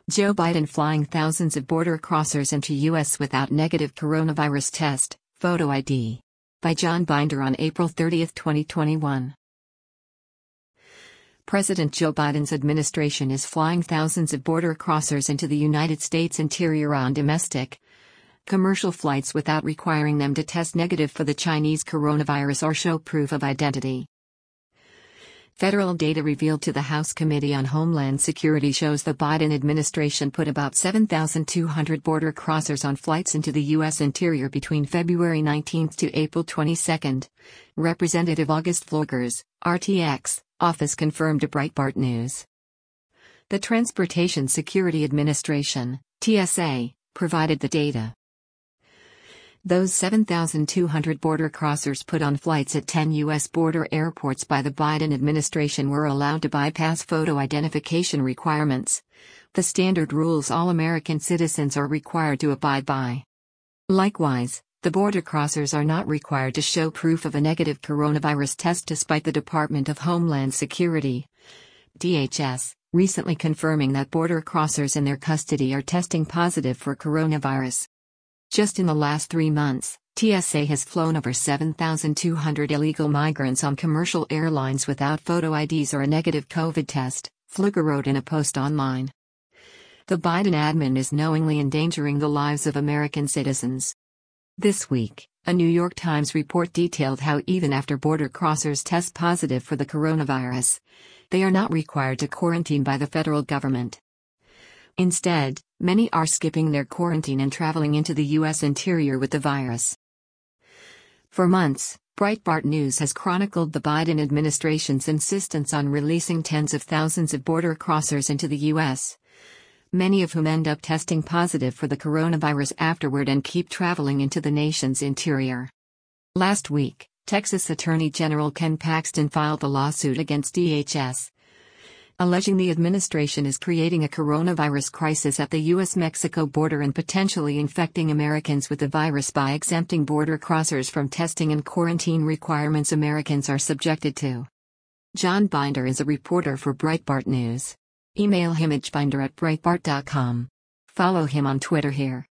Joe Biden flying thousands of border crossers into U.S. without negative coronavirus test, photo ID. By John Binder on April 30, 2021. President Joe Biden's administration is flying thousands of border crossers into the United States interior on domestic, commercial flights without requiring them to test negative for the Chinese coronavirus or show proof of identity. Federal data revealed to the House Committee on Homeland Security shows the Biden administration put about 7,200 border crossers on flights into the U.S. interior between February 19 to April 22. Representative August Vlogers, RTX, office confirmed to Breitbart News. The Transportation Security Administration, TSA, provided the data. Those 7,200 border crossers put on flights at 10 U.S. border airports by the Biden administration were allowed to bypass photo identification requirements, the standard rules all American citizens are required to abide by. Likewise, the border crossers are not required to show proof of a negative coronavirus test despite the Department of Homeland Security, DHS, recently confirming that border crossers in their custody are testing positive for coronavirus. Just in the last 3 months, TSA has flown over 7,200 illegal migrants on commercial airlines without photo IDs or a negative COVID test, Pfluger wrote in a post online. The Biden admin is knowingly endangering the lives of American citizens. This week, a New York Times report detailed how even after border crossers test positive for the coronavirus, they are not required to quarantine by the federal government. Instead, many are skipping their quarantine and traveling into the U.S. interior with the virus. For months, Breitbart News has chronicled the Biden administration's insistence on releasing tens of thousands of border crossers into the U.S., many of whom end up testing positive for the coronavirus afterward and keep traveling into the nation's interior. Last week, Texas Attorney General Ken Paxton filed a lawsuit against DHS, alleging the administration is creating a coronavirus crisis at the U.S.-Mexico border and potentially infecting Americans with the virus by exempting border crossers from testing and quarantine requirements Americans are subjected to. John Binder is a reporter for Breitbart News. Email him at binder@breitbart.com. Follow him on Twitter here.